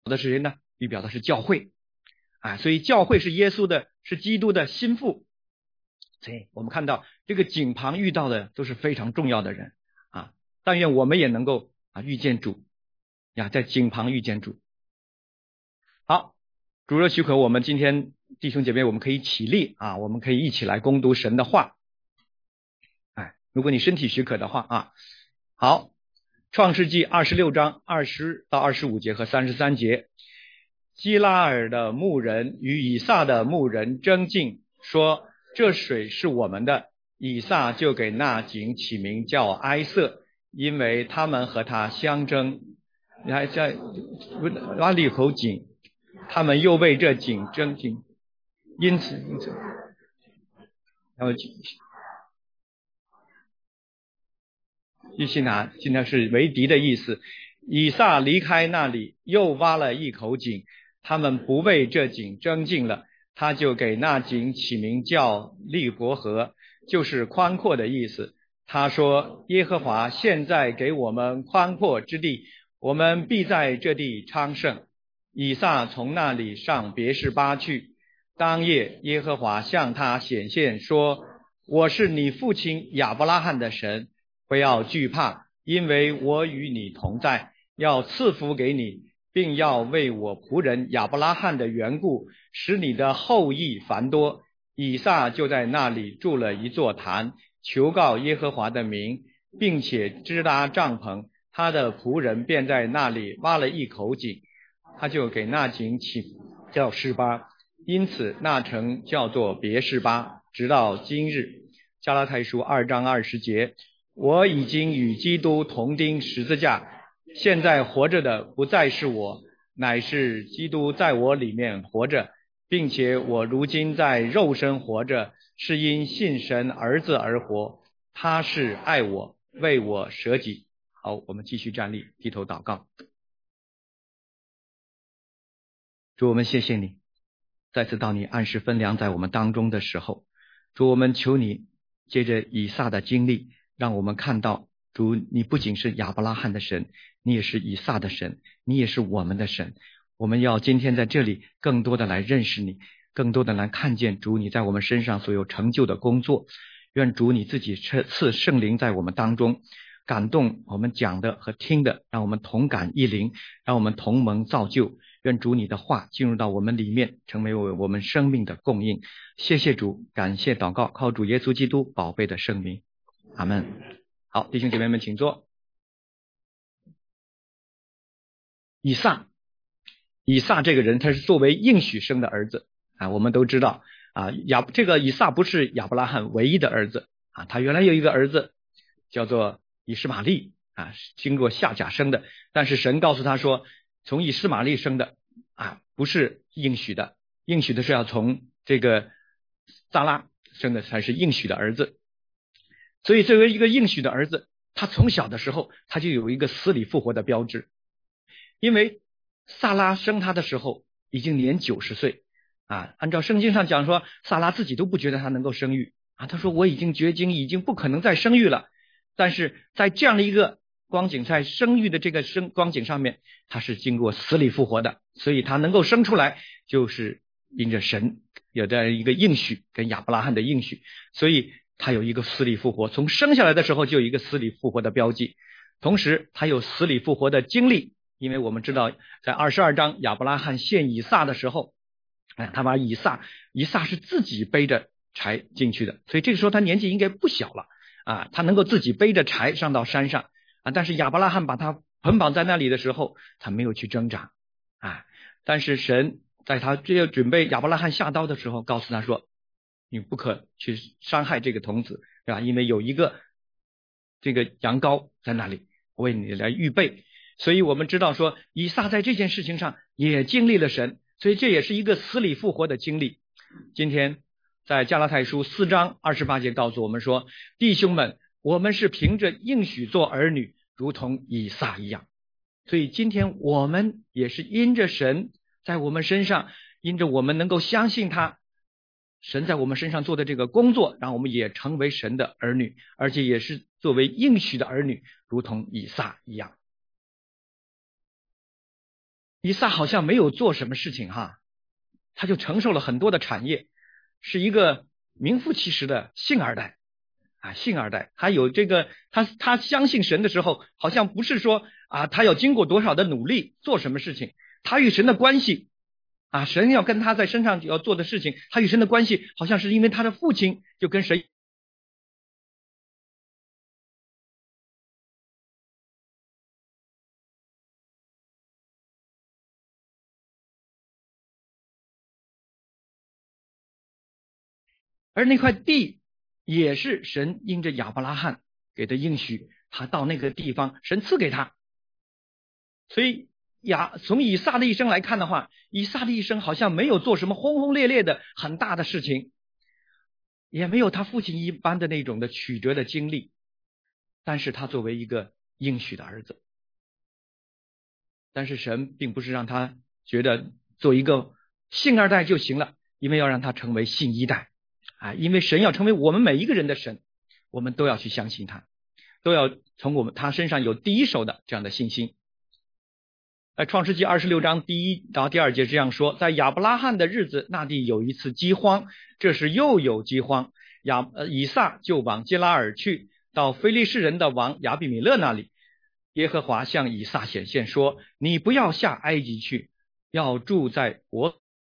的是谁呢？预表的是教会啊，所以教会是是基督的心腹。所以我们看到这个井旁遇到的都是非常重要的人啊，但愿我们也能够遇见主呀，在井旁遇见主。好，主若许可，我们今天弟兄姐妹，我们可以起立啊，我们可以一起来攻读神的话。如果你身体许可的话啊。好，创世纪26章20到25节和33节，基拉尔的牧人与以撒的牧人争竞，说这水是我们的，以撒就给那井起名叫埃瑟，因为他们和他相争。还在挖了一口井，他们又为这井争竞，因此然后于西拿现在是为敌的意思。以撒离开那里，又挖了一口井，他们不为这井争竞了，他就给那井起名叫利伯河，就是宽阔的意思。他说，耶和华现在给我们宽阔之地，我们必在这地昌盛。以撒从那里上别是巴去，当夜耶和华向他显现说，我是你父亲亚伯拉罕的神，不要惧怕，因为我与你同在，要赐福给你，并要为我仆人亚伯拉罕的缘故，使你的后裔繁多。以撒就在那里筑了一座坛，求告耶和华的名，并且支搭帐篷。他的仆人便在那里挖了一口井，他就给那井起叫示巴，因此那城叫做别示巴，直到今日。加拉太书2章20节，我已经与基督同钉十字架，现在活着的不再是我，乃是基督在我里面活着，并且我如今在肉身活着，是因信神儿子而活，他是爱我，为我舍己。好，我们继续站立，低头祷告。主，我们谢谢你，再次到你按时分粮在我们当中的时候，主，我们求你借着以撒的经历，让我们看到，主，你不仅是亚伯拉罕的神，你也是以撒的神，你也是我们的神。我们要今天在这里更多的来认识你，更多的来看见主你在我们身上所有成就的工作。愿主你自己赐圣灵在我们当中，感动我们讲的和听的，让我们同感一灵，让我们同蒙造就。愿主你的话进入到我们里面，成为我们生命的供应。谢谢主，感谢祷告，靠主耶稣基督宝贝的圣名，阿们。好，弟兄姐妹们请坐。以撒这个人，他是作为应许生的儿子啊，我们都知道啊，这个以撒不是亚伯拉罕唯一的儿子啊，他原来有一个儿子叫做以实玛利啊，经过夏甲生的，但是神告诉他说，从以实玛利生的啊，不是应许的，应许的是要从这个撒拉生的才是应许的儿子。所以作为一个应许的儿子，他从小的时候他就有一个死里复活的标志，因为撒拉生他的时候已经年90岁啊，按照圣经上讲说，撒拉自己都不觉得他能够生育啊，他说我已经绝经，已经不可能再生育了。但是在这样的一个光景，在生育的这个光景上面，他是经过死里复活的，所以他能够生出来，就是因着神有的一个应许跟亚伯拉罕的应许，所以他有一个死里复活，从生下来的时候就有一个死里复活的标记，同时他有死里复活的经历。因为我们知道在22章亚伯拉罕献以撒的时候，他把以撒是自己背着柴进去的，所以这个时候他年纪应该不小了啊，他能够自己背着柴上到山上啊。但是亚伯拉罕把他捆绑在那里的时候，他没有去挣扎啊。但是神在他要准备亚伯拉罕下刀的时候，告诉他说，你不可去伤害这个童子，对吧？因为有一个这个羊羔在那里为你来预备。所以我们知道说，以撒在这件事情上也经历了神，所以这也是一个死里复活的经历。今天在加拉太书4章28节告诉我们说，弟兄们，我们是凭着应许做儿女，如同以撒一样。所以今天我们也是因着神在我们身上，因着我们能够相信他，神在我们身上做的这个工作，让我们也成为神的儿女，而且也是作为应许的儿女，如同以撒一样。 以撒好像没有做什么事情哈，他就承受了很多的产业，是一个名副其实的信二代啊，信二代。他有这个，他相信神的时候，好像不是说啊，他要经过多少的努力做什么事情，他与神的关系啊，神要跟他在身上要做的事情，他与神的关系好像是因为他的父亲就跟神。而那块地也是神因着亚伯拉罕给的应许，他到那个地方，神赐给他。所以从以撒的一生来看的话，以撒的一生好像没有做什么轰轰烈烈的很大的事情，也没有他父亲一般的那种的曲折的经历，但是他作为一个应许的儿子，但是神并不是让他觉得做一个信二代就行了，因为要让他成为信一代啊，因为神要成为我们每一个人的神，我们都要去相信他，都要从他身上有第一手的这样的信心。创世纪26章第1到第2节这样说，在亚伯拉罕的日子，那地有一次饥荒，这时又有饥荒，以撒就往基拉尔去，到非利士人的王亚比米勒那里。耶和华向以撒显现说，你不要下埃及去，要住在我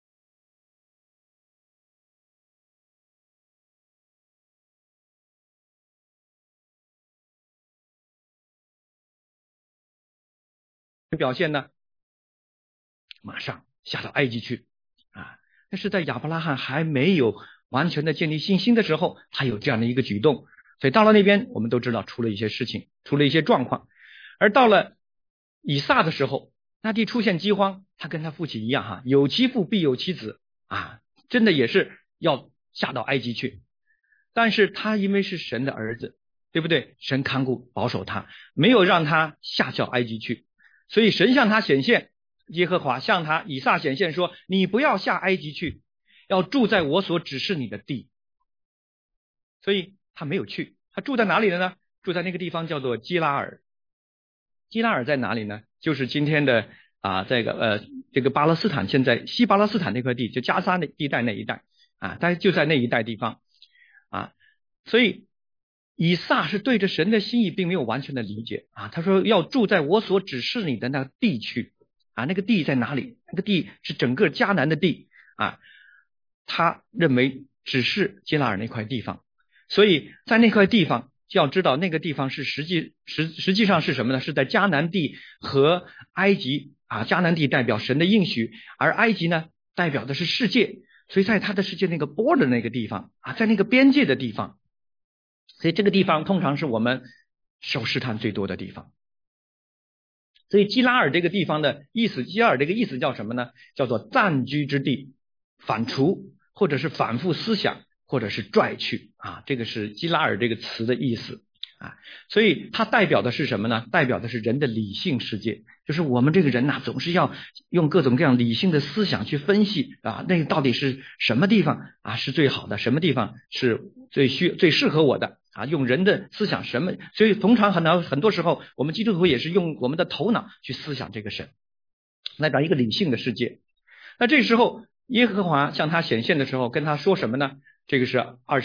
表现呢，马上下到埃及去啊！但是在亚伯拉罕还没有完全的建立信心的时候，他有这样的一个举动，所以到了那边我们都知道出了一些事情，出了一些状况。而到了以撒的时候，那地出现饥荒，他跟他父亲一样哈，有其父必有其子啊，真的也是要下到埃及去。但是他因为是神的儿子，对不对？神看顾保守他，没有让他下到埃及去，所以神向他显现，耶和华向他以撒显现说，你不要下埃及去，要住在我所指示你的地。所以他没有去，他住在哪里了呢？住在那个地方叫做基拉尔。基拉尔在哪里呢？就是今天的这个巴勒斯坦，现在西巴勒斯坦那块地，就加沙那地带那一带啊，大概就在那一带地方啊。所以以撒是对着神的心意并没有完全的理解啊，他说要住在我所指示你的那个地区啊，那个地在哪里？那个地是整个迦南的地啊，他认为只是基拉尔那块地方，所以在那块地方就要知道那个地方是实际上是什么呢？是在迦南地和埃及啊，迦南地代表神的应许，而埃及呢代表的是世界，所以在他的世界那个border那个地方啊，在那个边界的地方，所以这个地方通常是我们受试探最多的地方。所以基拉尔这个地方的意思，基拉尔这个意思叫什么呢？叫做暂居之地，反刍，或者是反复思想，或者是拽去啊，这个是基拉尔这个词的意思啊。所以它代表的是什么呢？代表的是人的理性世界，就是我们这个人呐，总是要用各种各样理性的思想去分析啊，那到底是什么地方啊是最好的，什么地方是最适合我的啊，用人的思想什么，所以通常很多时候我们基督徒也是用我们的头脑去思想这个神，来找一个理性的世界。那这时候耶和华向他显现的时候跟他说什么呢？这个是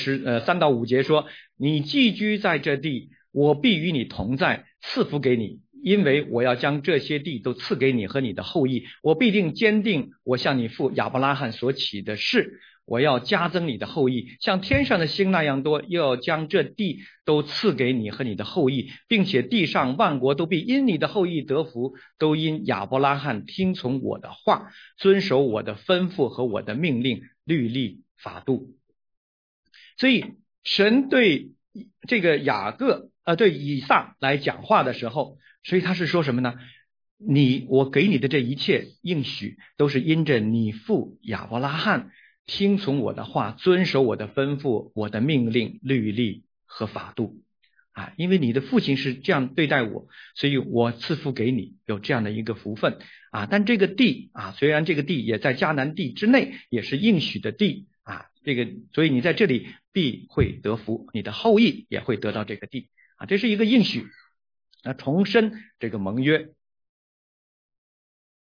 3到5节说，你寄居在这地，我必与你同在，赐福给你，因为我要将这些地都赐给你和你的后裔，我必定坚定我向你父亚伯拉罕所起的誓，我要加增你的后裔，像天上的星那样多，又要将这地都赐给你和你的后裔，并且地上万国都必因你的后裔得福，都因亚伯拉罕听从我的话，遵守我的吩咐和我的命令、律例、法度。所以神对这个对以撒来讲话的时候，所以他是说什么呢？我给你的这一切应许，都是因着你父亚伯拉罕听从我的话，遵守我的吩咐、我的命令、律例和法度啊，因为你的父亲是这样对待我，所以我赐福给你有这样的一个福分啊。但这个地啊，虽然这个地也在迦南地之内，也是应许的地啊，所以你在这里必会得福，你的后裔也会得到这个地啊，这是一个应许，重申这个盟约。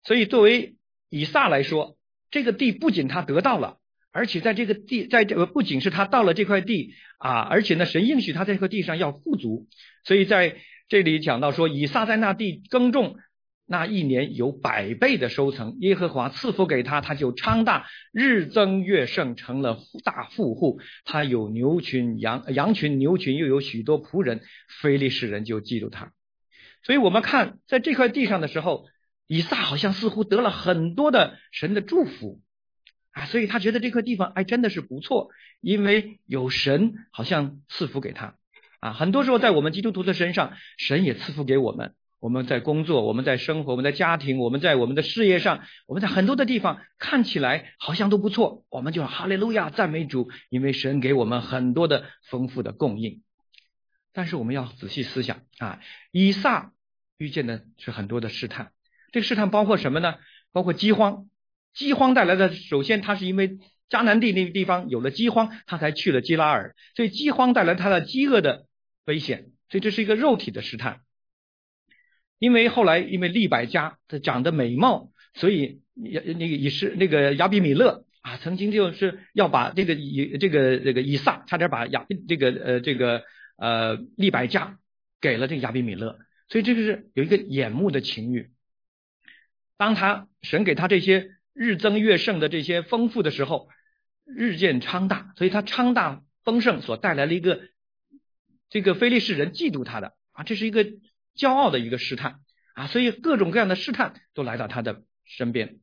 所以作为以撒来说，这个地不仅他得到了，而且在这个地，不仅是他到了这块地啊，而且呢，神应许他在这块地上要富足。所以在这里讲到说，以撒在那地耕种，那一年有100倍的收成，耶和华赐福给他，他就昌大，日增月盛，成了大富户。他有牛群、羊群、牛群，又有许多仆人，非利士人就嫉妒他。所以我们看在这块地上的时候，以撒好像似乎得了很多的神的祝福啊，所以他觉得这块地方真的是不错，因为有神好像赐福给他啊。很多时候在我们基督徒的身上，神也赐福给我们。我们在工作，我们在生活，我们在家庭，我们在我们的事业上，我们在很多的地方看起来好像都不错，我们就哈利路亚赞美主，因为神给我们很多的丰富的供应。但是我们要仔细思想啊，以撒遇见的是很多的试探，这个试探包括什么呢？包括饥荒。饥荒带来的，首先他是因为迦南地那个地方有了饥荒，他才去了基拉尔，所以饥荒带来他的饥饿的危险，所以这是一个肉体的试探。因为后来因为利百加他长得美貌，所以那个亚比米勒啊，曾经就是要把这个以撒差点把利百加给了这个亚比米勒，所以这个是有一个眼目的情欲。当神给他这些日增月盛的这些丰富的时候，日渐昌大，所以他昌大丰盛所带来了一个这个非利士人嫉妒他的啊，这是一个骄傲的一个试探啊，所以各种各样的试探都来到他的身边。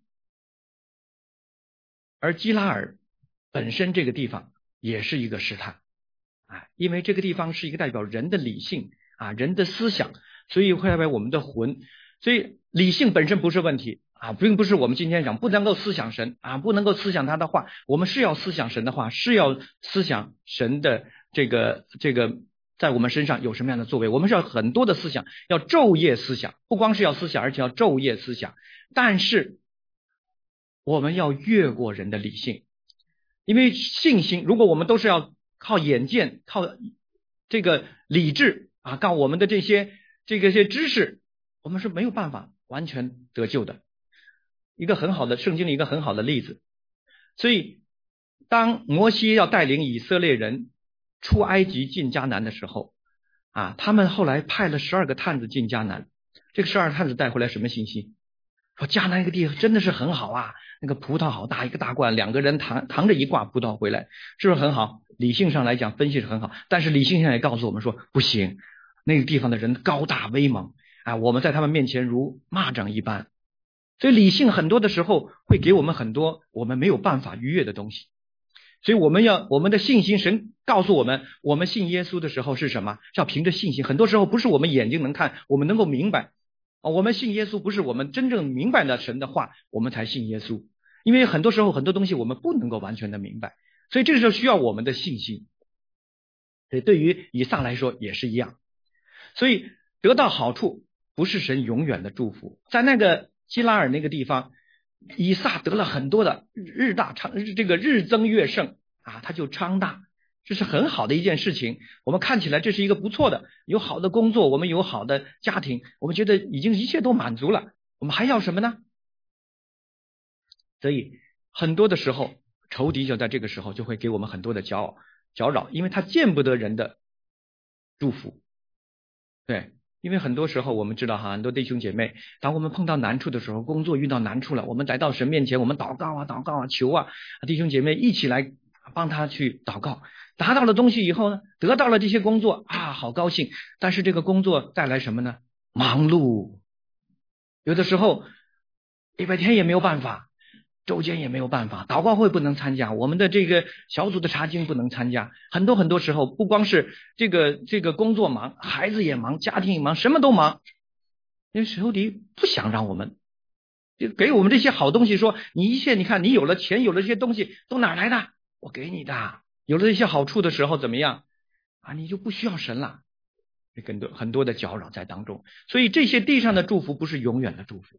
而基拉尔本身这个地方也是一个试探啊，因为这个地方是一个代表人的理性啊，人的思想，所以会代表我们的魂。所以理性本身不是问题啊，并不是我们今天讲不能够思想神啊，不能够思想他的话，我们是要思想神的话，是要思想神的这个在我们身上有什么样的作为，我们是要很多的思想，要昼夜思想，不光是要思想，而且要昼夜思想。但是我们要越过人的理性，因为信心如果我们都是要靠眼见，靠这个理智啊，靠我们的这些知识，我们是没有办法完全得救的。一个很好的圣经的一个很好的例子。所以当摩西要带领以色列人出埃及进迦南的时候啊，他们后来派了12个探子进迦南。这个12探子带回来什么信息？说迦南一个地方真的是很好啊，那个葡萄好大，一个大罐，2个人扛着一挂葡萄回来，是不是很好？理性上来讲分析是很好，但是理性上也告诉我们说不行，那个地方的人高大威猛啊，我们在他们面前如蚂蚱一般。所以理性很多的时候会给我们很多我们没有办法逾越的东西。所以我们的信心，神告诉我们，我们信耶稣的时候是什么？是要凭着信心。很多时候不是我们眼睛能看，我们能够明白我们信耶稣不是我们真正明白了神的话，我们才信耶稣。因为很多时候很多东西我们不能够完全的明白，所以这个时候需要我们的信心。所以对于以撒来说也是一样。所以得到好处不是神永远的祝福。在那个基拉尔那个地方，以撒得了很多的日增月盛啊，他就昌大，这是很好的一件事情。我们看起来这是一个不错的，有好的工作，我们有好的家庭，我们觉得已经一切都满足了，我们还要什么呢？所以很多的时候仇敌就在这个时候就会给我们很多的搅扰，因为他见不得人的祝福。对，因为很多时候我们知道很多弟兄姐妹，当我们碰到难处的时候，工作遇到难处了，我们来到神面前，我们祷告啊求啊，弟兄姐妹一起来帮他去祷告，达到了东西以后呢，得到了这些工作啊，好高兴。但是这个工作带来什么呢？忙碌，有的时候礼拜天也没有办法，周间也没有办法，祷告会不能参加，我们的这个小组的查经不能参加，很多时候不光是这个工作忙，孩子也忙，家庭也忙，什么都忙。因为仇敌不想让我们，就给我们这些好东西，说你一切，你看你有了钱，有了这些东西都哪来的？我给你的。有了这些好处的时候怎么样啊？你就不需要神了。很多的搅扰在当中，所以这些地上的祝福不是永远的祝福。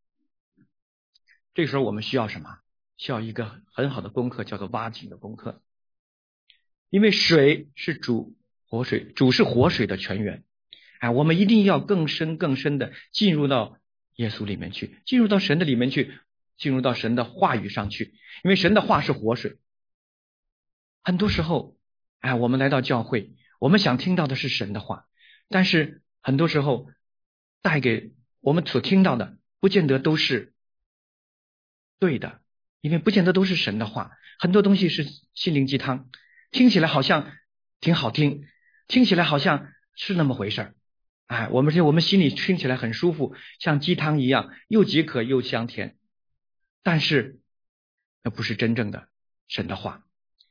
这时候我们需要什么？需要一个很好的功课，叫做挖井的功课。因为水是活水，主是活水的泉源。我们一定要更深的进入到耶稣里面去，进入到神的里面去，进入到神的话语上去。因为神的话是活水。很多时候我们来到教会，我们想听到的是神的话，但是很多时候带给我们所听到的不见得都是对的，因为不见得都是神的话，很多东西是心灵鸡汤，听起来好像挺好听，听起来好像是那么回事儿，我们心里听起来很舒服，像鸡汤一样，又解渴又香甜，但是那不是真正的神的话。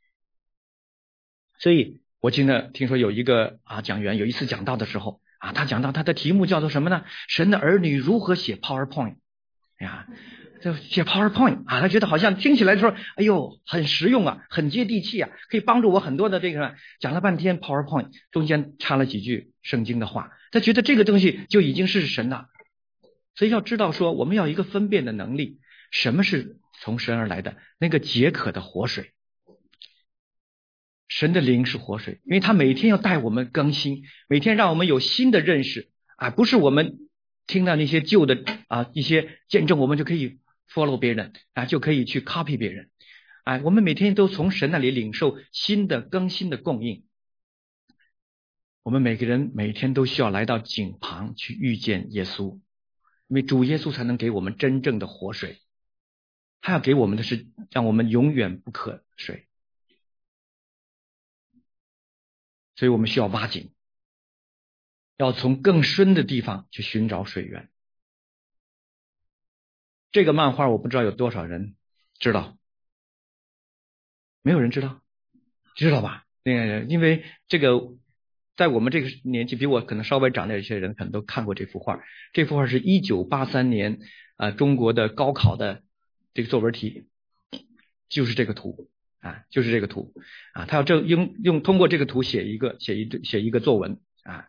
所以我听说有一个讲员有一次讲道的时候他讲到他的题目叫做什么呢？神的儿女如何写 PowerPoint 就写 PowerPoint 他觉得好像听起来说哎呦很实用很接地气可以帮助我很多的这个。讲了半天 PowerPoint 中间插了几句圣经的话，他觉得这个东西就已经是神了。所以要知道说我们要一个分辨的能力，什么是从神而来的那个解渴的活水。神的灵是活水，因为他每天要带我们更新，每天让我们有新的认识不是我们听到那些旧的一些见证，我们就可以 follow 别人就可以去 copy 别人我们每天都从神那里领受新的更新的供应。我们每个人每天都需要来到井旁去遇见耶稣，因为主耶稣才能给我们真正的活水，他要给我们的是让我们永远不渴水。所以我们需要挖井，要从更深的地方去寻找水源。这个漫画我不知道有多少人知道，没有人知道，知道吧？因为这个在我们这个年纪，比我可能稍微长点一些人可能都看过这幅画。这幅画是1983年中国的高考的这个作文题，就是这个图就是这个图他要通过这个图写一个作文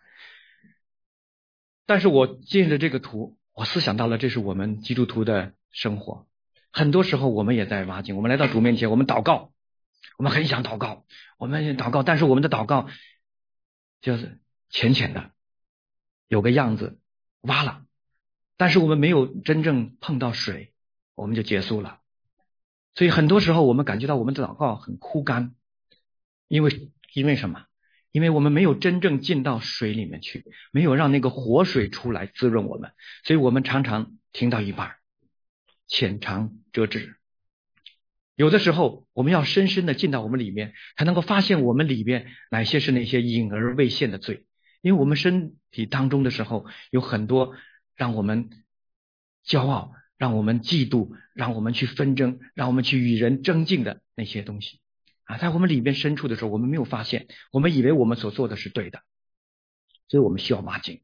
但是我借着这个图，我思想到了这是我们基督徒的生活。很多时候我们也在挖井，我们来到主面前，我们祷告，我们很想祷告，但是我们的祷告就是浅浅的，有个样子，挖了，但是我们没有真正碰到水，我们就结束了。所以很多时候我们感觉到我们的祷告很枯干，因为什么？因为我们没有真正进到水里面去，没有让那个活水出来滋润我们，所以我们常常停到一半，浅尝辄止。有的时候我们要深深的进到我们里面，才能够发现我们里面哪些是那些隐而未现的罪。因为我们身体当中的时候有很多让我们骄傲，让我们嫉妒，让我们去纷争，让我们去与人争竞的那些东西在我们里面深处的时候，我们没有发现，我们以为我们所做的是对的，所以我们需要挖井。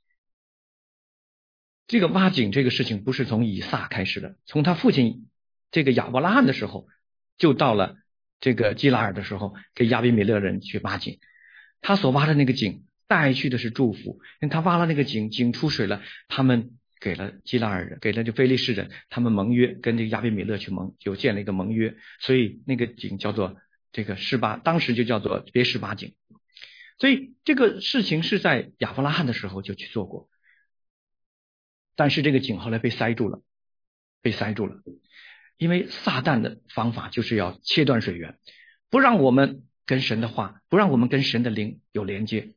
这个挖井这个事情不是从以撒开始的，从他父亲这个亚伯拉罕的时候，就到了这个基拉尔的时候，给亚比米勒人去挖井。他所挖的那个井带去的是祝福，因为他挖了那个井，井出水了，他们给了基拉尔人，给了就非利士人，他们盟约，跟这个亚比米勒去就建了一个盟约，所以那个井叫做这个示巴，当时就叫做别示巴井。所以这个事情是在亚伯拉罕的时候就去做过，但是这个井后来被塞住了，因为撒旦的方法就是要切断水源，不让我们跟神的话，不让我们跟神的灵有连接。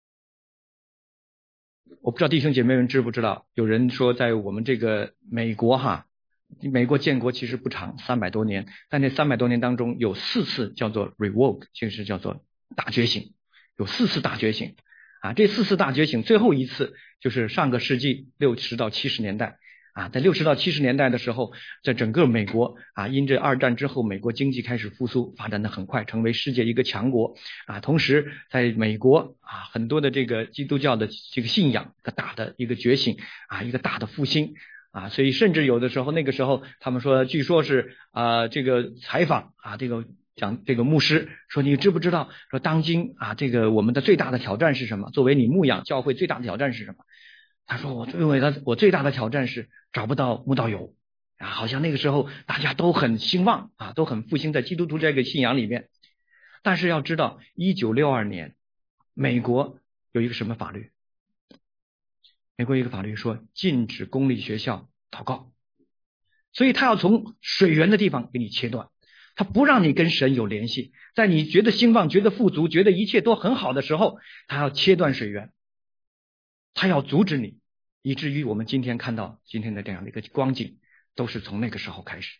我不知道弟兄姐妹们知不知道，有人说在我们这个美国美国建国其实不长，300多年，但这300多年当中有4次叫做 revoke， 就是叫做大觉醒，有4次大觉醒这4次大觉醒最后一次就是上个世纪60到70年代在60到70年代的时候，在整个美国因这2战之后，美国经济开始复苏，发展的很快，成为世界一个强国同时在美国很多的这个基督教的这个信仰一个大的一个觉醒一个大的复兴所以甚至有的时候那个时候他们说，据说是这个采访这个讲这个牧师说，你知不知道说当今这个我们的最大的挑战是什么？作为你牧养教会最大的挑战是什么？他说我最大的挑战是找不到慕道友好像那个时候大家都很兴旺都很复兴在基督徒这个信仰里面。但是要知道1962年美国有一个什么法律？ 美国一个法律说禁止公立学校祷告，所以他要从水源的地方给你切断，他不让你跟神有联系，在你觉得兴旺、觉得富足、觉得一切都很好的时候，他要切断水源，他要阻止你，以至于我们今天看到今天的这样的一个光景，都是从那个时候开始。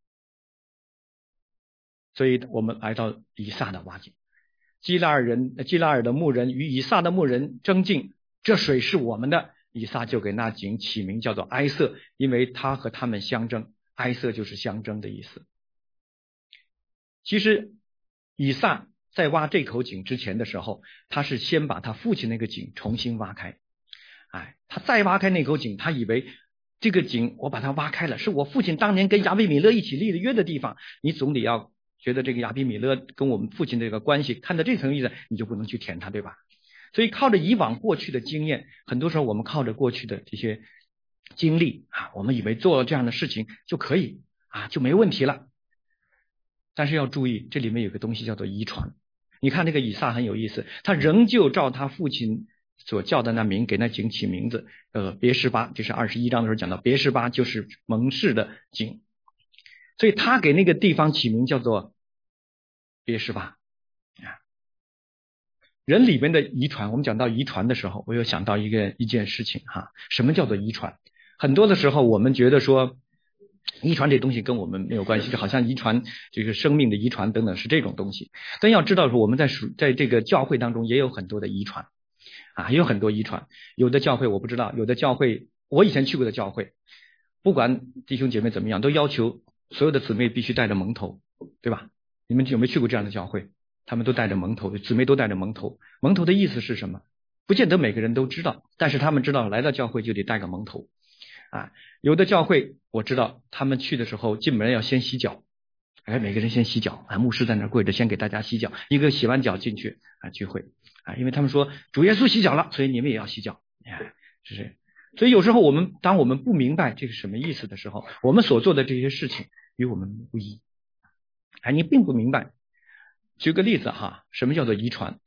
所以我们来到以撒的挖井，基拉尔的牧人与以撒的牧人争竞，这水是我们的，以撒就给那井起名叫做埃瑟，因为他和他们相争，埃瑟就是相争的意思。其实以撒在挖这口井之前的时候，他是先把他父亲那个井重新挖开，他再挖开那口井，他以为这个井我把它挖开了，是我父亲当年跟亚比米勒一起立了约的地方，你总得要觉得这个亚比米勒跟我们父亲这个关系看到这层意思，你就不能去填它，对吧？所以靠着以往过去的经验，很多时候我们靠着过去的这些经历我们以为做这样的事情就可以就没问题了。但是要注意，这里面有个东西叫做遗传。你看那个以撒很有意思，他仍旧照他父亲所叫的那名给那井起名字，别是巴，就是21章的时候讲到别是巴就是蒙氏的井，所以他给那个地方起名叫做别是巴。人里面的遗传，我们讲到遗传的时候，我又想到一件事情什么叫做遗传？很多的时候我们觉得说遗传这东西跟我们没有关系，就好像遗传就是生命的遗传等等是这种东西。但要知道说我们在这个教会当中也有很多的遗传也有很多遗传。有的教会我不知道，有的教会我以前去过的教会，不管弟兄姐妹怎么样，都要求所有的姊妹必须戴着蒙头，对吧？你们有没有去过这样的教会？他们都戴着蒙头，姊妹都戴着蒙头。蒙头的意思是什么？不见得每个人都知道，但是他们知道来到教会就得戴个蒙头有的教会我知道他们去的时候进门要先洗脚，每个人先洗脚牧师在那跪着先给大家洗脚，一个洗完脚进去聚会因为他们说主耶稣洗脚了，所以你们也要洗脚是。所以有时候当我们不明白这是什么意思的时候，我们所做的这些事情与我们无异你并不明白。举个例子什么叫做遗传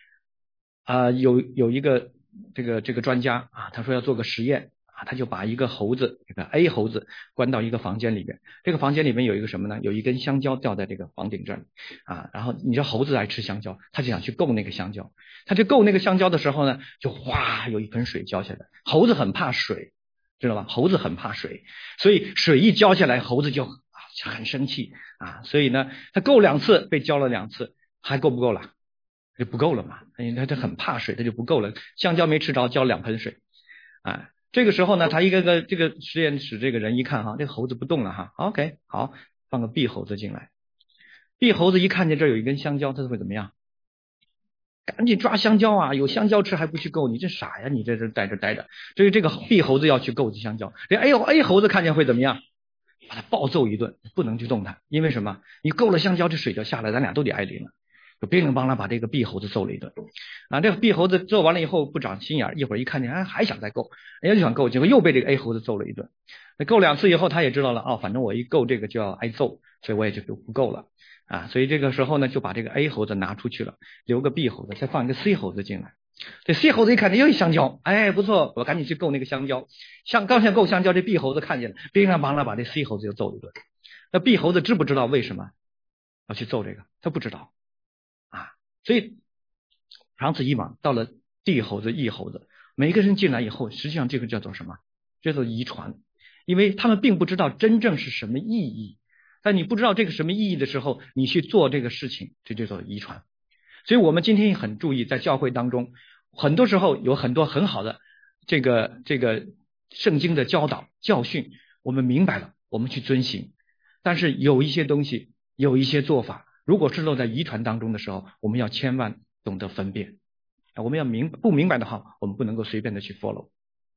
有一个这个专家他说要做个实验他就把一个猴子，这个 A 猴子关到一个房间里边，这个房间里面有一个什么呢？有一根香蕉掉在这个房顶这里然后你知道猴子爱吃香蕉，他就想去够那个香蕉，他就够那个香蕉的时候呢，就哗有一盆水浇下来。猴子很怕水，知道吧？猴子很怕水，所以水一浇下来，猴子就很生气所以呢他够2次，被浇了2次，还够不够了？就不够了嘛，因为他很怕水，他就不够了。香蕉没吃着，浇2盆水这个时候呢，他一个这个实验室这个人一看这个猴子不动了OK 好，放个 B 猴子进来。B 猴子一看见这有一根香蕉，他会怎么样？赶紧抓香蕉有香蕉吃还不去够，你这傻呀，你这在这待着。这个 B 猴子要去够香蕉，这 A 猴子看见会怎么样？把他暴揍一顿，不能去动他。因为什么？你够了香蕉，这水就下来，咱俩都得挨淋了。就乒铃乓啷把这个 B 猴子揍了一顿这个 B 猴子揍完了以后不长心眼，一会儿一看见还想再够，就想够，结果又被这个 A 猴子揍了一顿。够2次以后他也知道了反正我一够这个就要挨揍，所以我也就不够了所以这个时候呢就把这个 A 猴子拿出去了，留个 B 猴子，再放一个 C 猴子进来。这 C 猴子一看见又一香蕉，不错，我赶紧去够那个香蕉。刚想够香蕉，这 B 猴子看见了，乒铃乓啷把这 C 猴子又揍一顿。那 B 猴子知不知道为什么要去揍这个？他不知道所以长此以往，到了 D 猴子 E 猴子，每个人进来以后，实际上这个叫做什么？叫做遗传。因为他们并不知道真正是什么意义，但你不知道这个什么意义的时候，你去做这个事情，这就叫做遗传。所以我们今天也很注意，在教会当中很多时候有很多很好的这个圣经的教导教训，我们明白了，我们去遵行。但是有一些东西，有一些做法，如果是落在遗传当中的时候，我们要千万懂得分辨我们要不明白的话，我们不能够随便的去 follow。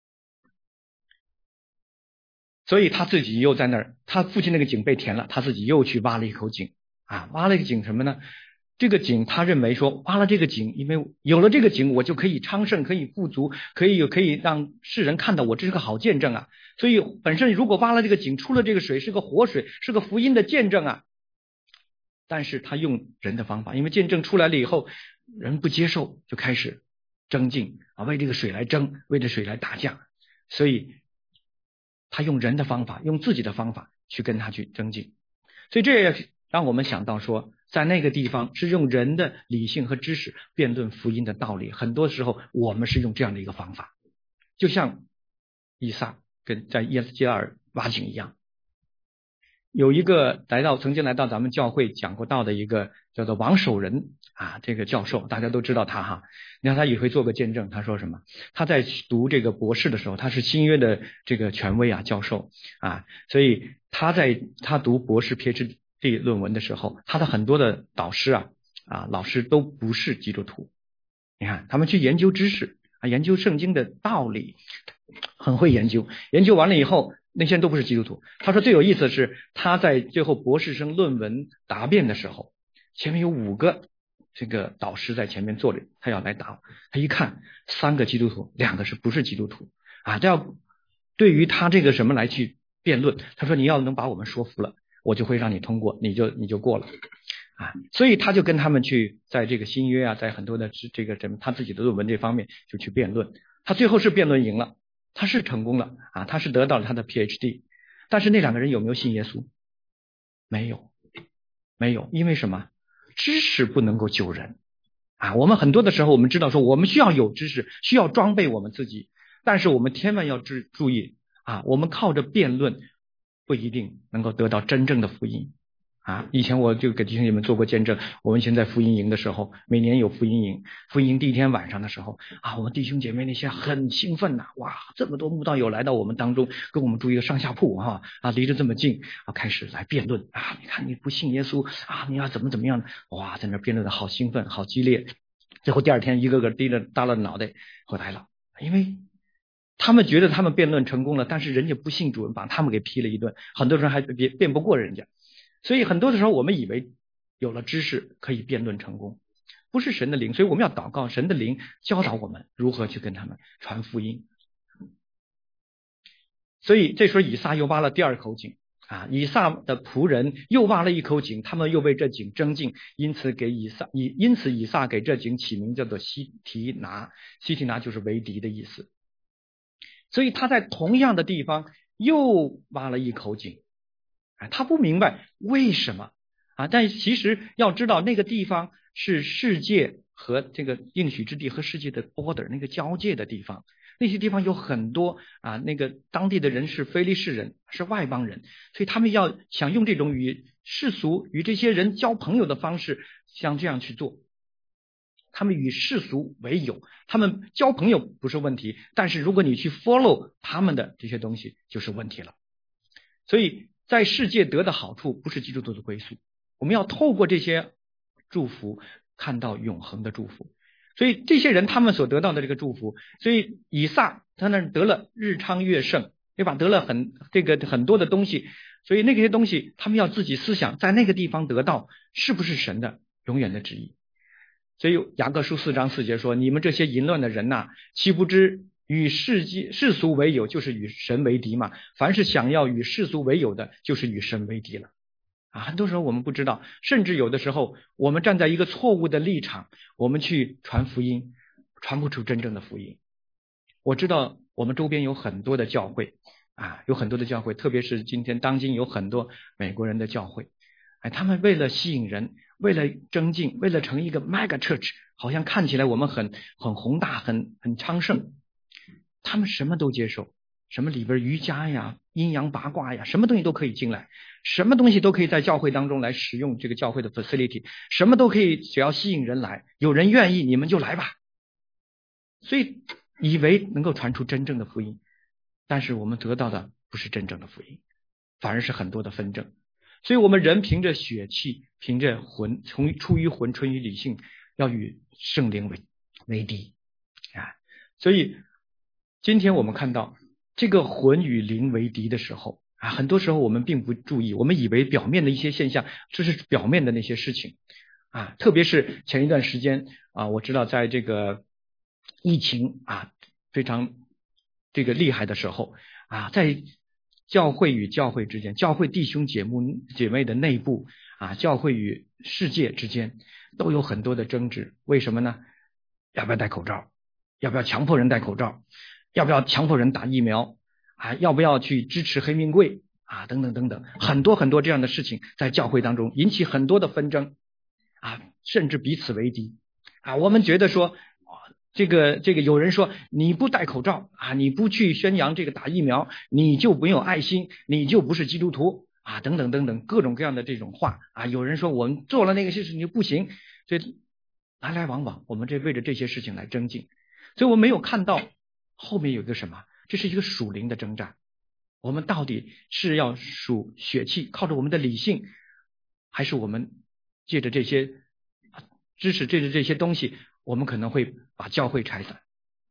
所以他自己又在那儿，他父亲那个井被填了，他自己又去挖了一口井挖了一个井什么呢？这个井他认为说挖了这个井，因为有了这个井我就可以昌盛，可以富足，可以让世人看到我，这是个好见证所以本身如果挖了这个井出了这个水是个活水，是个福音的见证但是他用人的方法，因为见证出来了以后人不接受，就开始争竞为这个水来争，为这水来打架，所以他用人的方法，用自己的方法去跟他去争竞。所以这也让我们想到说，在那个地方是用人的理性和知识辩论福音的道理，很多时候我们是用这样的一个方法，就像以撒跟在耶斯基尔挖井一样。有一个曾经来到咱们教会讲过道的一个叫做王守仁这个教授，大家都知道他哈。你看他也会做个见证，他说什么？他在读这个博士的时候，他是新约的这个权威教授所以他读博士 PhD 论文的时候，他的很多的导师老师都不是基督徒。你看他们去研究知识研究圣经的道理，很会研究完了以后，那些人都不是基督徒。他说最有意思的是，他在最后博士生论文答辩的时候，前面有5个这个导师在前面坐着，他要来答。他一看3个基督徒，2个是不是基督徒这要对于他这个什么来去辩论，他说你要能把我们说服了，我就会让你通过，你就过了所以他就跟他们去在这个新约在很多的这个他自己的论文这方面就去辩论。他最后是辩论赢了，他是成功了他是得到了他的 PhD。 但是那2个人有没有信耶稣？没有。因为什么？知识不能够救人我们很多的时候我们知道说我们需要有知识，需要装备我们自己，但是我们千万要注意我们靠着辩论不一定能够得到真正的福音以前我就给弟兄姐妹做过见证，我们以前在福音营的时候，每年有福音营，福音营第一天晚上的时候我们弟兄姐妹那些很兴奋哇，这么多慕道友来到我们当中，跟我们住一个上下铺离着这么近开始来辩论你看你不信耶稣你要怎么样，哇，在那辩论的好兴奋好激烈。最后第2天一个个耷拉脑袋回来了，因为他们觉得他们辩论成功了，但是人家不信主，把他们给批了一顿，很多人还辩不过人家。所以很多的时候我们以为有了知识可以辩论成功，不是神的灵，所以我们要祷告神的灵教导我们如何去跟他们传福音。所以这时候以撒又挖了第2口井以撒的仆人又挖了1口井，他们又为这井争竞，因此以撒给这井起名叫做西提拿，西提拿就是为敌的意思。所以他在同样的地方又挖了1口井他不明白为什么但其实要知道那个地方是世界和这个应许之地和世界的 border 那个交界的地方，那些地方有很多那个当地的人是非利士人，是外邦人，所以他们要想用这种与世俗与这些人交朋友的方式，像这样去做。他们与世俗为友，他们交朋友不是问题，但是如果你去 follow 他们的这些东西就是问题了。所以在世界得的好处不是基督徒的归宿，我们要透过这些祝福看到永恒的祝福。所以这些人他们所得到的这个祝福，所以以撒他那得了日昌月盛，对吧？得了很多的东西，所以那些东西他们要自己思想，在那个地方得到是不是神的永远的旨意。所以雅各书4章4节说，你们这些淫乱的人岂不知与世俗为友就是与神为敌嘛？凡是想要与世俗为友的，就是与神为敌了很多时候我们不知道，甚至有的时候我们站在一个错误的立场，我们去传福音，传不出真正的福音。我知道我们周边有很多的教会有很多的教会，特别是当今有很多美国人的教会他们为了吸引人，为了争竞，为了成一个 mega church， 好像看起来我们很宏大，很昌盛，他们什么都接受，什么里边瑜伽呀、阴阳八卦呀，什么东西都可以进来，什么东西都可以在教会当中来使用这个教会的 facility， 什么都可以，只要吸引人来，有人愿意你们就来吧。所以以为能够传出真正的福音，但是我们得到的不是真正的福音，反而是很多的纷争。所以我们人凭着血气，凭着魂，出于魂，出于理性，要与圣灵为敌所以今天我们看到这个魂与灵为敌的时候很多时候我们并不注意，我们以为表面的一些现象，这是表面的那些事情特别是前一段时间我知道在这个疫情非常这个厉害的时候在教会与教会之间，教会弟兄姐妹的内部教会与世界之间都有很多的争执。为什么呢？要不要戴口罩？ 要不要强迫人戴口罩，要不要强迫人打疫苗啊，要不要去支持黑命贵啊，等等等等，很多很多这样的事情在教会当中引起很多的纷争啊，甚至彼此为敌啊。我们觉得说这个有人说你不戴口罩啊，你不去宣扬这个打疫苗，你就没有爱心，你就不是基督徒啊，等等等等，各种各样的这种话啊。有人说我们做了那个事情就不行，所以来来往往我们为着这些事情来争竞，所以我没有看到后面有一个什么，这是一个属灵的征战。我们到底是要属血气，靠着我们的理性，还是我们借着这些知识，借着这些东西，我们可能会把教会拆散。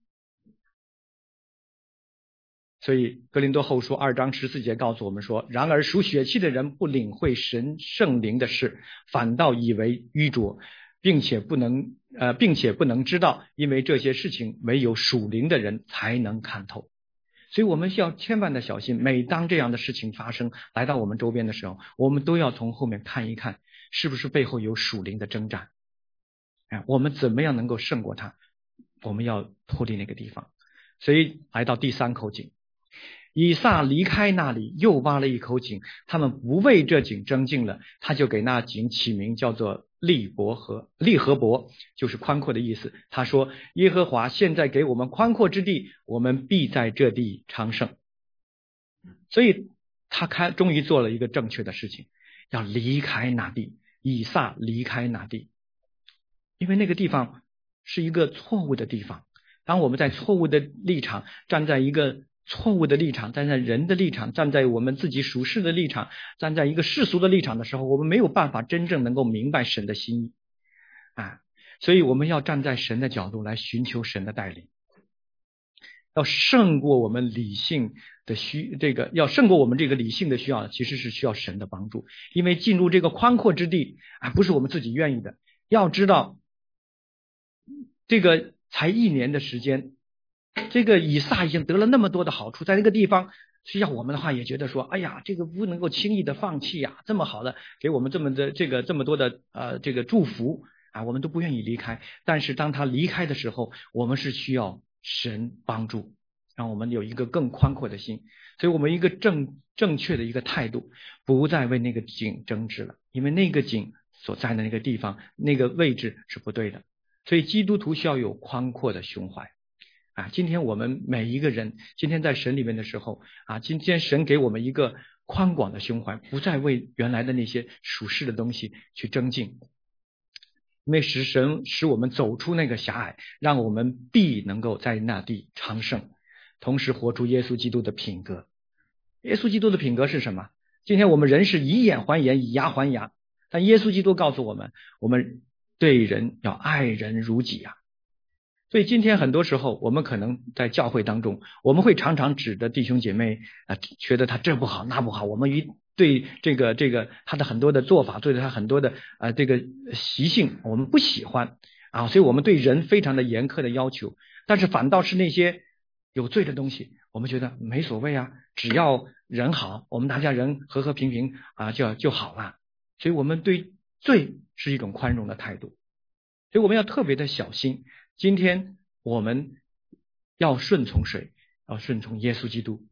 所以哥林多后书2章14节告诉我们说，然而属血气的人不领会神圣灵的事，反倒以为愚拙，并且不能知道，因为这些事情唯有属灵的人才能看透。所以我们需要千万的小心，每当这样的事情发生来到我们周边的时候，我们都要从后面看一看，是不是背后有属灵的征战，我们怎么样能够胜过它，我们要脱离那个地方。所以来到第3口井，以撒离开那里，又挖了一口井，他们不为这井争竞了，他就给那井起名叫做利和伯，就是宽阔的意思。他说，耶和华现在给我们宽阔之地，我们必在这地昌盛。所以他终于做了一个正确的事情，要离开那地。以撒离开那地，因为那个地方是一个错误的地方。当我们在错误的立场，站在一个错误的立场，站在人的立场，站在我们自己属世的立场，站在一个世俗的立场的时候，我们没有办法真正能够明白神的心意啊。所以我们要站在神的角度来寻求神的带领，要胜过我们理性的要胜过我们这个理性的需要，其实是需要神的帮助。因为进入这个宽阔之地啊，不是我们自己愿意的。要知道，这个才1年的时间，这个以撒已经得了那么多的好处，在那个地方，实际上我们的话也觉得说，哎呀，这个不能够轻易的放弃啊，这么好的给我们这么多的这个祝福啊，我们都不愿意离开。但是当他离开的时候，我们是需要神帮助，让我们有一个更宽阔的心。所以我们一个正确的一个态度，不再为那个井争执了，因为那个井所在的那个地方，那个位置是不对的。所以基督徒需要有宽阔的胸怀啊！今天我们每一个人，今天在神里面的时候啊，今天神给我们一个宽广的胸怀，不再为原来的那些属世的东西去争竞，因为神使我们走出那个狭隘，让我们必能够在那地昌盛，同时活出耶稣基督的品格。耶稣基督的品格是什么？今天我们人是以眼还眼，以牙还牙，但耶稣基督告诉我们，我们对人要爱人如己啊。所以今天很多时候我们可能在教会当中，我们会常常指着弟兄姐妹觉得他这不好那不好，我们对这个他的很多的做法，对他很多的这个习性我们不喜欢啊，所以我们对人非常的严苛的要求。但是反倒是那些有罪的东西，我们觉得没所谓啊，只要人好，我们大家人和和平平啊就好了。所以我们对罪是一种宽容的态度，所以我们要特别的小心。今天我们要顺从谁？要顺从耶稣基督。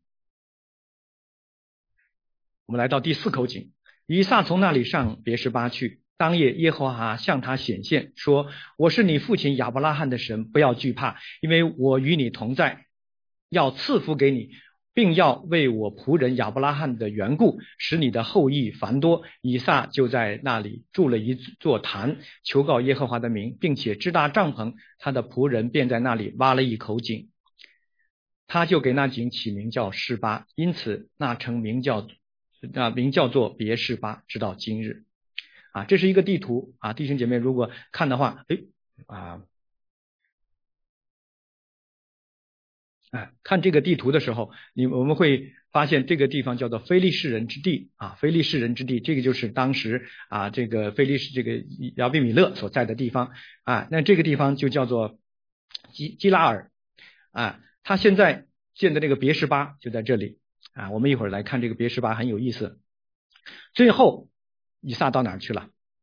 我们来到第4口井，以撒从那里上别是巴去。当夜耶和华向他显现，说，我是你父亲亚伯拉罕的神，不要惧怕，因为我与你同在，要赐福给你，并要为我仆人亚伯拉罕的缘故，使你的后裔繁多。以撒就在那里筑了一座坛，求告耶和华的名，并且支搭帐篷，他的仆人便在那里挖了一口井，他就给那井起名叫示巴，因此那城名叫做别示巴，直到今日啊。这是一个地图啊，弟兄姐妹如果看的话，看这个地图的时候，我们会发现这个地方叫做非利士人之地啊，非利士人之地，这个就是当时啊这个非利士这个亚比米勒所在的地方啊。那这个地方就叫做基拉尔啊，他现在建的这个别示巴就在这里啊。我们一会儿来看这个别示巴很有意思。最后以撒到哪儿去了？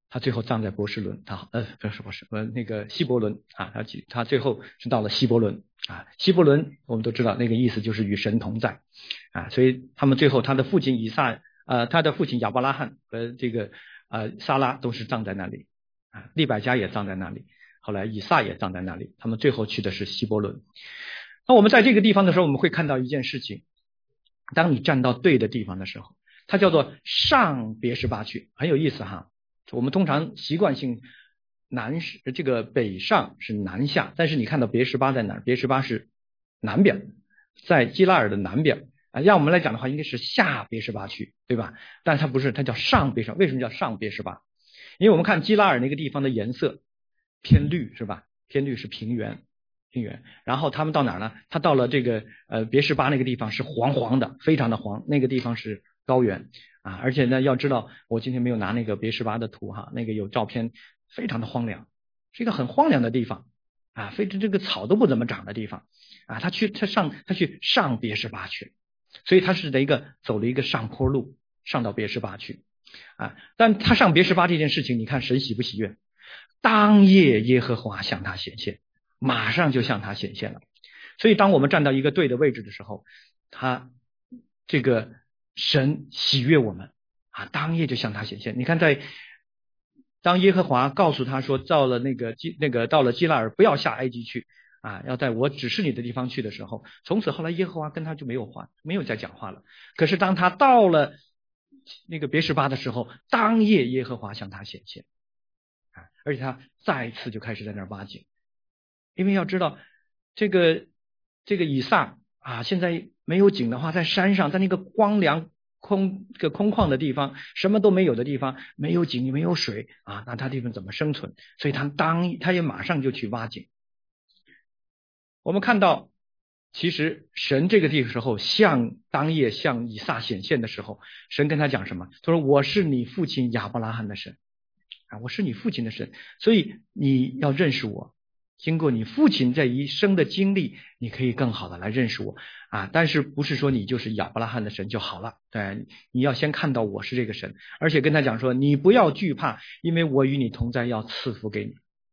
他最后葬在伯示伦，那个希伯伦啊，他最后是到了希伯伦啊。希伯伦我们都知道那个意思就是与神同在啊，所以他们最后他的父亲他的父亲亚伯拉罕和这个撒拉都是葬在那里啊，利百加也葬在那里，后来以撒也葬在那里，他们最后去的是希伯伦。那我们在这个地方的时候，我们会看到一件事情，当你站到对的地方的时候，它叫做上别是巴去，很有意思哈。我们通常习惯性这个北上是南下，但是你看到别是巴在哪儿？别是巴是南边，在基拉尔的南边啊。让我们来讲的话，应该是下别是巴去，对吧？但它不是，它叫上别是巴。为什么叫上别是巴？因为我们看基拉尔那个地方的颜色偏绿，是吧？偏绿是平原。然后他们到哪儿呢？他到了这个别是巴那个地方是黄黄的，非常的黄，那个地方是高原啊。而且呢，要知道我今天没有拿那个别是巴的图哈，那个有照片，非常的荒凉，是一个很荒凉的地方啊，这个草都不怎么长的地方啊。他去上别是巴去，所以他是走了一个上坡路，上到别是巴去啊。但他上别是巴这件事情，你看神喜不喜悦？当夜耶和华向他显现，马上就向他显现了。所以当我们站到一个对的位置的时候，他这个神喜悦我们啊，当夜就向他显现。你看当耶和华告诉他说到了到了基拉尔不要下埃及去啊，要在我指示你的地方去的时候，从此后来耶和华跟他就没有再讲话了。可是当他到了那个别是巴的时候，当夜耶和华向他显现啊，而且他再一次就开始在那儿挖井。因为要知道这个以撒啊，现在没有井的话，在山上，在那个荒凉空旷的地方，什么都没有的地方，没有井没有水啊，那他地方怎么生存？所以他也马上就去挖井。我们看到其实神这个时候当夜向以撒显现的时候，神跟他讲什么？他说我是你父亲亚伯拉罕的神啊，我是你父亲的神，所以你要认识我。经过你父亲这一生的经历，你可以更好的来认识我啊！但是不是说你就是亚伯拉罕的神就好了？对，你要先看到我是这个神，而且跟他讲说，你不要惧怕，因为我与你同在，要赐福给你。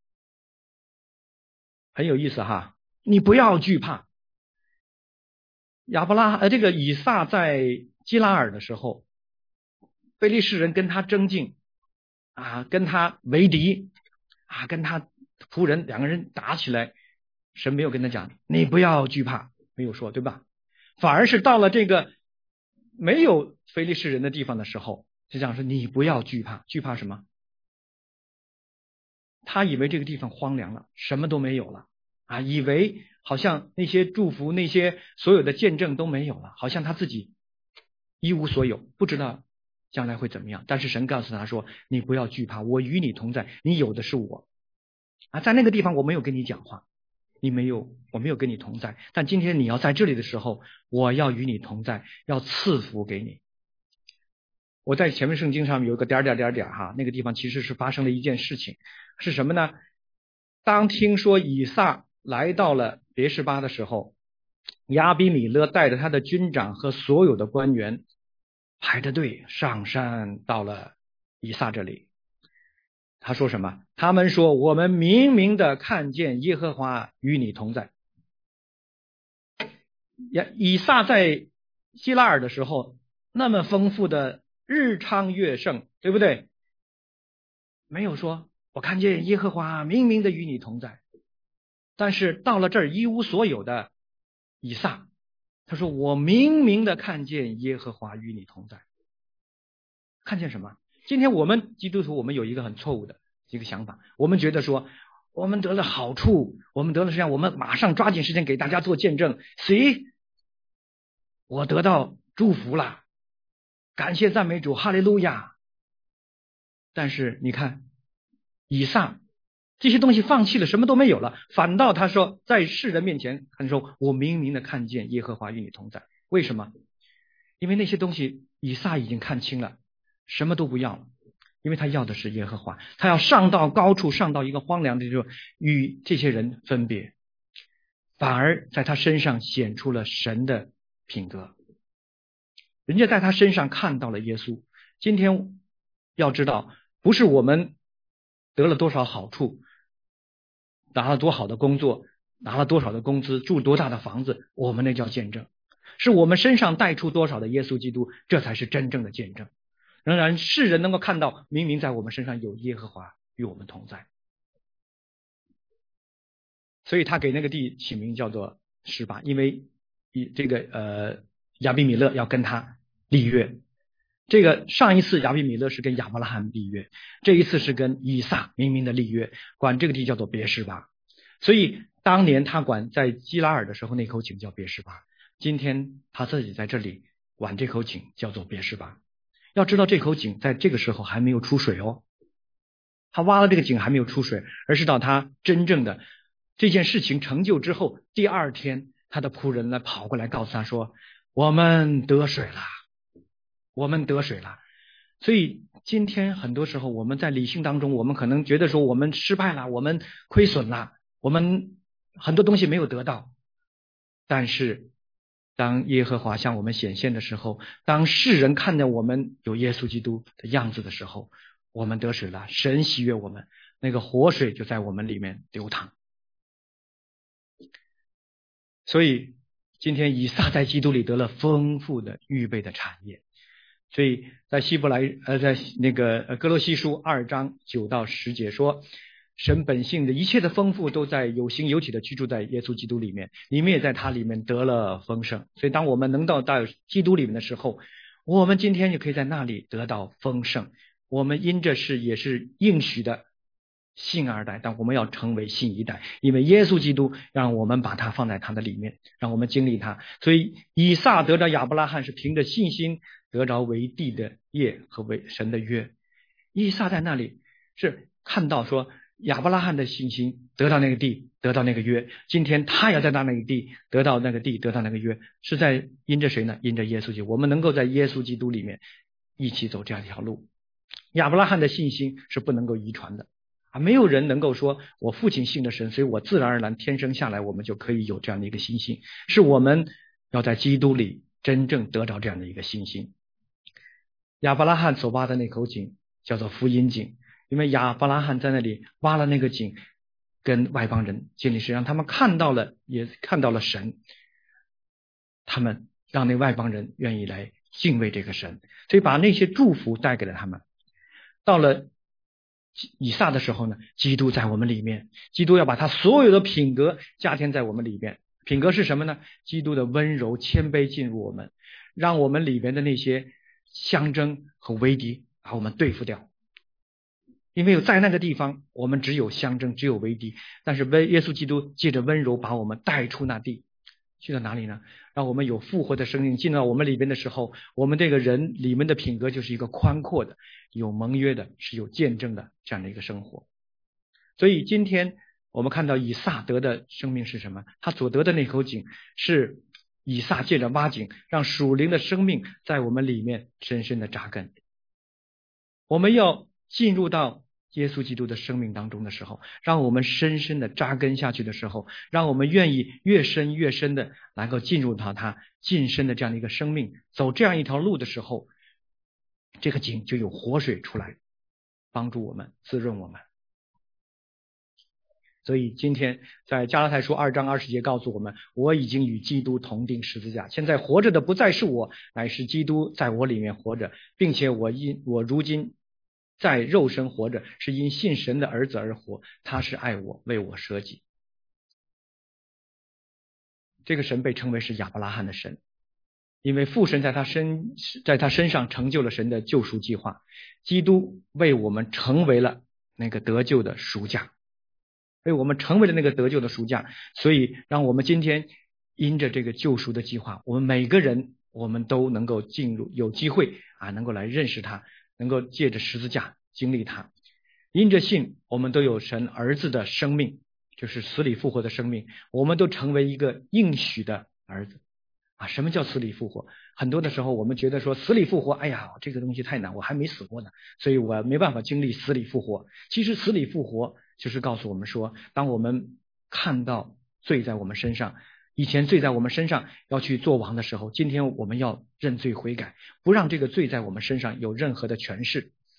很有意思哈，你不要惧怕。这个以撒在基拉尔的时候，非利士人跟他争竞啊，跟他为敌啊，跟他仆人两个人打起来，神没有跟他讲你不要惧怕，没有说，对吧？反而是到了这个没有非利士人的地方的时候，就讲说你不要惧怕。惧怕什么？他以为这个地方荒凉了，什么都没有了啊，以为好像那些祝福那些所有的见证都没有了，好像他自己一无所有，不知道将来会怎么样。但是神告诉他说你不要惧怕，我与你同在，你有的是我啊，在那个地方我没有跟你讲话，我没有跟你同在，但今天你要在这里的时候，我要与你同在，要赐福给你。我在前面圣经上面有一个点哈，那个地方其实是发生了一件事情，是什么呢？当听说以撒来到了别是巴的时候，亚比米勒带着他的军长和所有的官员排着队上山到了以撒这里。他说什么？他们说我们明明的看见耶和华与你同在。以撒在希拉尔的时候那么丰富的日昌月盛，对不对？没有说我看见耶和华明明的与你同在。但是到了这儿一无所有的以撒，他说我明明的看见耶和华与你同在。看见什么？今天我们基督徒我们有一个很错误的一个想法，我们觉得说我们得了好处，我们得了实际上我们马上抓紧时间给大家做见证，我得到祝福了，感谢赞美主，哈利路亚。但是你看以撒这些东西放弃了，什么都没有了，反倒他说在世人面前他说我明明的看见耶和华与你同在。为什么？因为那些东西以撒已经看清了，什么都不要了，因为他要的是耶和华，他要上到高处，上到一个荒凉的地方与这些人分别，反而在他身上显出了神的品格，人家在他身上看到了耶稣。今天要知道，不是我们得了多少好处，拿了多好的工作，拿了多少的工资，住多大的房子，我们那叫见证。是我们身上带出多少的耶稣基督，这才是真正的见证。仍然世人能够看到，明明在我们身上有耶和华与我们同在。所以他给那个地起名叫做示巴，因为这个亚比米勒要跟他立约。这个上一次亚比米勒是跟亚伯拉罕立约，这一次是跟以撒明明的立约，管这个地叫做别示巴。所以当年他管在基拉尔的时候，那口井叫别示巴，今天他自己在这里管这口井叫做别示巴。要知道这口井在这个时候还没有出水哦，他挖了这个井还没有出水，而是到他真正的这件事情成就之后，第二天他的仆人呢跑过来告诉他说，我们得水了，我们得水了。所以今天很多时候我们在理性当中，我们可能觉得说我们失败了，我们亏损了，我们很多东西没有得到。但是当耶和华向我们显现的时候，当世人看见我们有耶稣基督的样子的时候，我们得水了，神喜悦我们，那个活水就在我们里面流淌。所以今天以撒在基督里得了丰富的预备的产业。所以在在那个哥罗西书2章9到10节说，神本性的一切的丰富都在有形有体的居住在耶稣基督里面，你们也在他里面得了丰盛。所以当我们能到基督里面的时候，我们今天就可以在那里得到丰盛。我们因着也是应许的信二代，但我们要成为信一代，因为耶稣基督让我们把它放在他的里面，让我们经历他。所以以撒得着亚伯拉罕是凭着信心得着为地的业和为神的约。以撒在那里是看到说亚伯拉罕的信心得到那个地，得到那个约，今天他要在那个地得到那个地，得到那个约，是在因着谁呢？因着耶稣基督。我们能够在耶稣基督里面一起走这样一条路。亚伯拉罕的信心是不能够遗传的没有人能够说我父亲信的神，所以我自然而然天生下来我们就可以有这样的一个信心，是我们要在基督里真正得着这样的一个信心。亚伯拉罕所挖的那口井叫做福音井，因为亚伯拉罕在那里挖了那个井，跟外邦人建立，是让他们看到了，也看到了神，他们让那外邦人愿意来敬畏这个神，所以把那些祝福带给了他们。到了以撒的时候呢，基督在我们里面，基督要把他所有的品格加添在我们里面。品格是什么呢？基督的温柔谦卑进入我们，让我们里面的那些相争和为敌把我们对付掉。因为在那个地方我们只有相争，只有为敌，但是耶稣基督借着温柔把我们带出那地，去到哪里呢？让我们有复活的生命进到我们里边的时候，我们这个人里面的品格就是一个宽阔的，有盟约的，是有见证的这样的一个生活。所以今天我们看到以撒得的生命是什么？他所得的那口井是以撒借着挖井，让属灵的生命在我们里面深深的扎根。我们要进入到耶稣基督的生命当中的时候，让我们深深的扎根下去的时候，让我们愿意越深越深的能够进入到他晋升的这样的一个生命，走这样一条路的时候，这个井就有活水出来，帮助我们，滋润我们。所以今天在加拉太书2章20节告诉我们，我已经与基督同钉十字架，现在活着的不再是我，乃是基督在我里面活着，并且我如今在肉身活着，是因信神的儿子而活，他是爱我，为我舍己。这个神被称为是亚伯拉罕的神，因为父神在他身上成就了神的救赎计划，基督为我们成为了那个得救的赎价，为我们成为了那个得救的赎价，所以让我们今天因着这个救赎的计划，我们每个人我们都能够进入，有机会能够来认识他，能够借着十字架经历他。因着信，我们都有神儿子的生命，就是死里复活的生命，我们都成为一个应许的儿子什么叫死里复活？很多的时候我们觉得说死里复活，哎呀，这个东西太难，我还没死过呢，所以我没办法经历死里复活。其实死里复活就是告诉我们说，当我们看到罪在我们身上，以前罪在我们身上要去做王的时候，今天我们要认罪悔改，不让这个罪在我们身上有任何的权势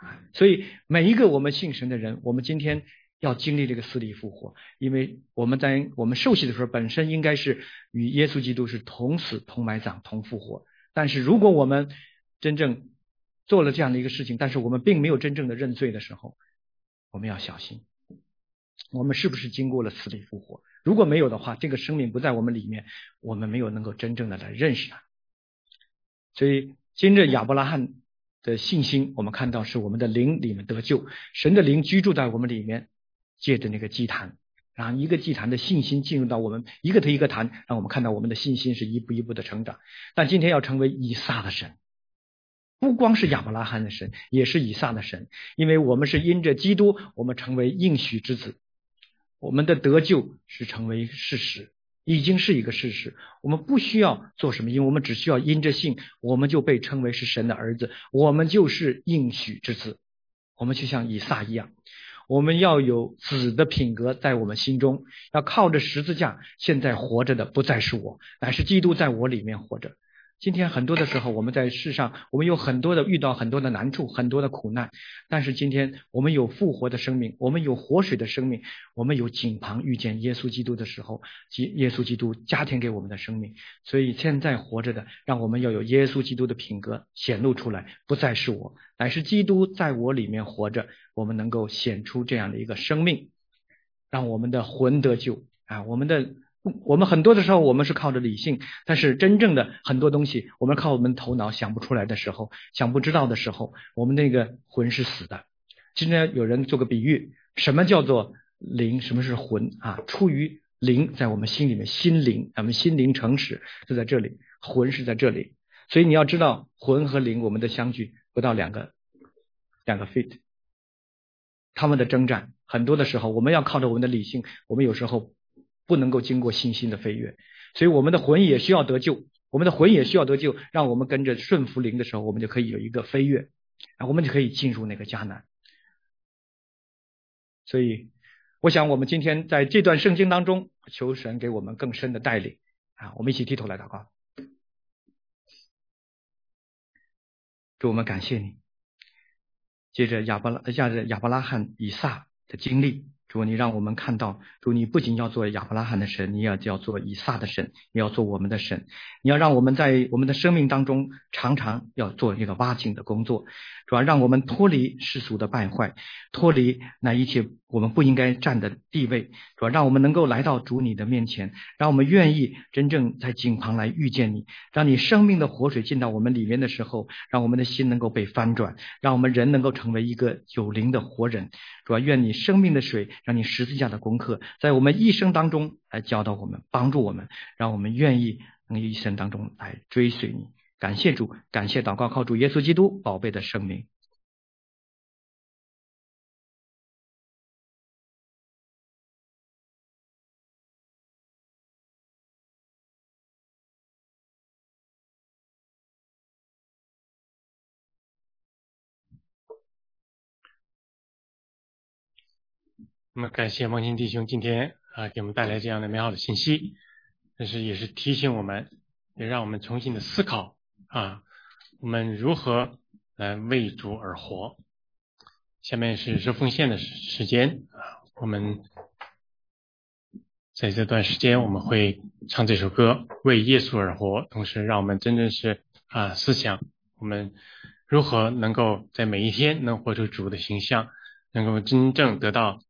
所以每一个我们信神的人，我们今天要经历这个死里复活，因为我们在我们受洗的时候本身应该是与耶稣基督是同死同埋葬同复活，但是如果我们真正做了这样的一个事情，但是我们并没有真正的认罪的时候，我们要小心，我们是不是经过了死里复活？如果没有的话，这个生命不在我们里面，我们没有能够真正的来认识他。所以今日亚伯拉罕的信心，我们看到是我们的灵里面得救，神的灵居住在我们里面，借着那个祭坛，然后一个祭坛的信心进入到我们一个一个坛，让我们看到我们的信心是一步一步的成长。但今天要成为以撒的神，不光是亚伯拉罕的神，也是以撒的神，因为我们是因着基督，我们成为应许之子，我们的得救是成为事实，已经是一个事实，我们不需要做什么，因为我们只需要因着信，我们就被称为是神的儿子，我们就是应许之子。我们就像以撒一样，我们要有子的品格在我们心中，要靠着十字架，现在活着的不再是我，乃是基督在我里面活着。今天很多的时候，我们在世上，我们有遇到很多的难处，很多的苦难，但是今天我们有复活的生命，我们有活水的生命，我们有井旁遇见耶稣基督的时候，耶稣基督加添给我们的生命。所以现在活着的，让我们要有耶稣基督的品格显露出来，不再是我，乃是基督在我里面活着，我们能够显出这样的一个生命，让我们的魂得救啊！我们很多的时候我们是靠着理性，但是真正的很多东西我们靠我们头脑想不出来的时候，想不知道的时候，我们那个魂是死的。今天有人做个比喻，什么叫做灵，什么是魂啊？出于灵在我们心里面，心灵，咱们心灵诚实就在这里，魂是在这里。所以你要知道魂和灵我们的相距不到两个 feet， 他们的征战很多的时候我们要靠着我们的理性，我们有时候不能够经过信心的飞跃，所以我们的魂也需要得救，让我们跟着顺服灵的时候，我们就可以有一个飞跃，我们就可以进入那个迦南。所以我想我们今天在这段圣经当中，求神给我们更深的带领啊！我们一起低头来祷告。主，我们感谢你，接着亚伯拉罕以撒的经历，主，你让我们看到，主，你不仅要做亚伯拉罕的神，你也要做以撒的神，你要做我们的神，你要让我们在我们的生命当中常常要做一个挖井的工作，主要让我们脱离世俗的败坏，脱离那一切我们不应该占的地位，主要让我们能够来到主你的面前，让我们愿意真正在井旁来遇见你，让你生命的活水进到我们里面的时候，让我们的心能够被翻转，让我们人能够成为一个有灵的活人。主要愿你生命的水，让你十字架的功课在我们一生当中来教导我们，帮助我们，让我们愿意能一生当中来追随你。感谢主，感谢祷告靠主耶稣基督宝贝的圣名。 那么感谢梦清弟兄今天给我们带来这样的美好的信息，但是也是提醒我们，也让我们重新的思考我们如何来为主而活。下面是收奉献的时间我们在这段时间我们会唱这首歌为耶稣而活，同时让我们真正是思想我们如何能够在每一天能活出主的形象，能够真正得到